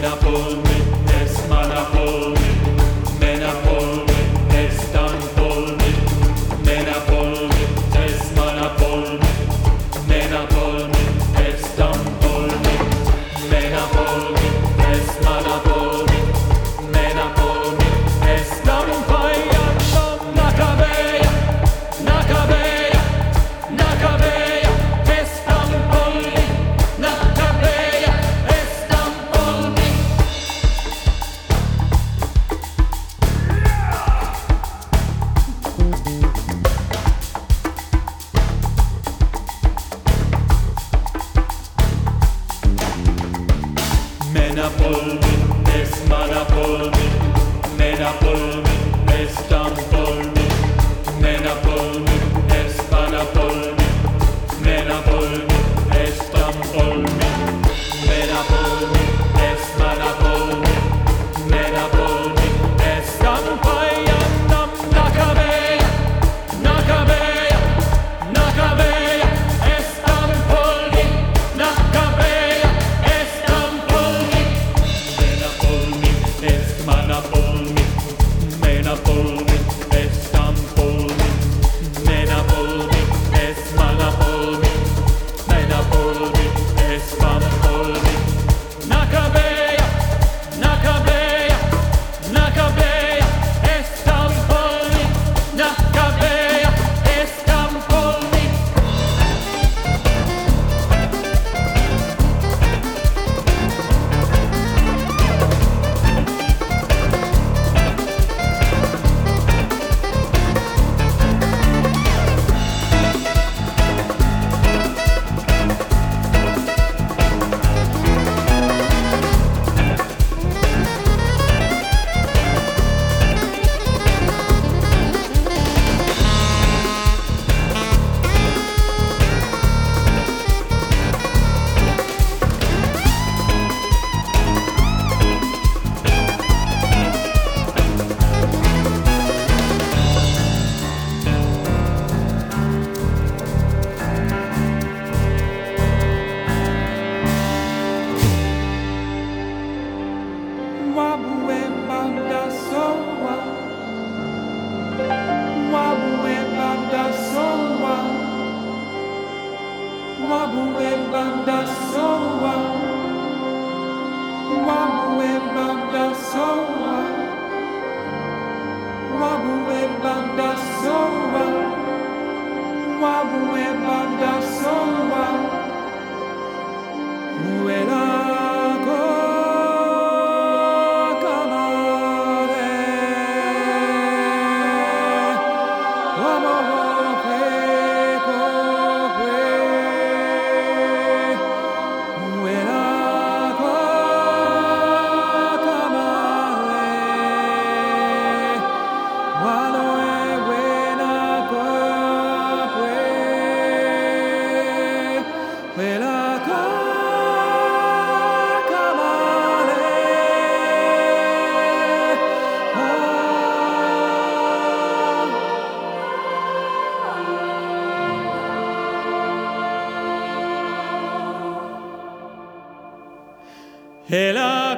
Hela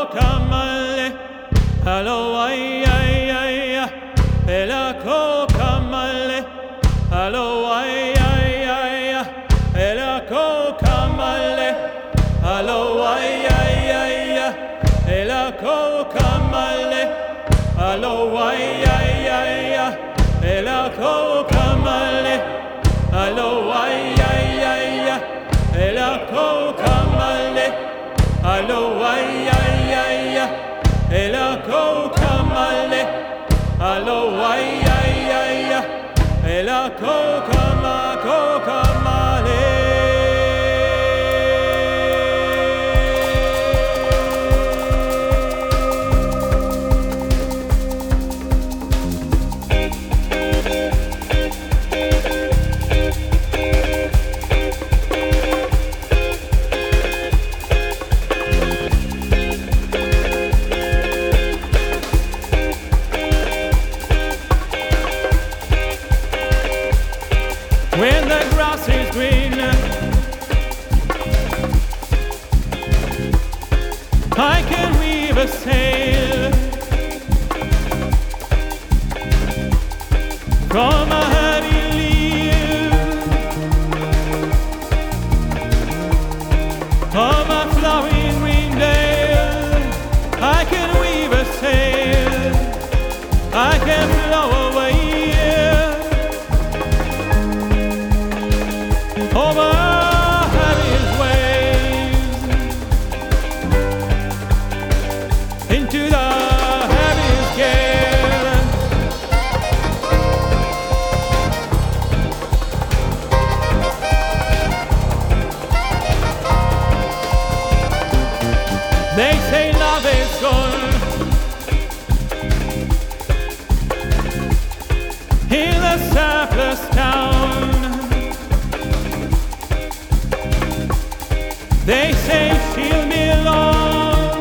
kokamale, hallo ay ay ay. Hela kokamale, hallo ay ay ay. Hela kokamale, hallo ay ay ay. Hela kokamale, hallo ay ay ay. Hela kokamale, hallo ay ay ay. Hela kokamale. Allo ay ay ay, ela kokamale. Allo ay ay ay, ela kokamale. I can weave a sail from a heavy leaf of a flowing green dale. I can weave a sail, I can flow away over heavy waves into the heaviest gale. They say love is gone in the surplus town. They say she'll belong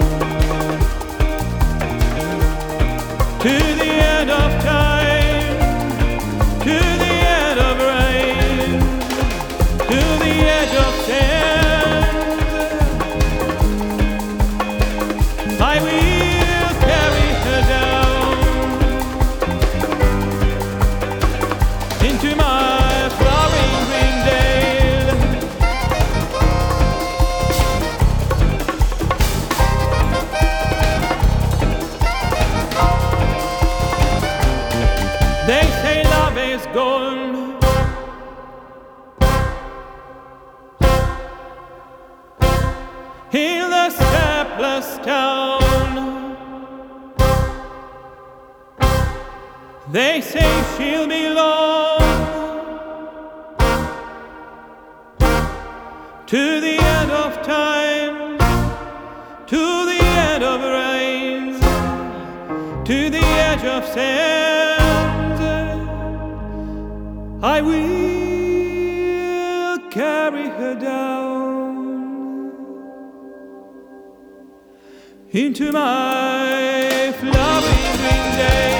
to the end of time, to the end of rain, to the edge of sand. I will carry her down into my flowering green dale. They say love is gone in the surplus town. They say she'll belong to the end of time, to the end of rains, to the edge of sand. I will carry her down into my flowering green dale.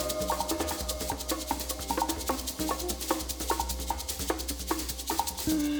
Mm-hmm.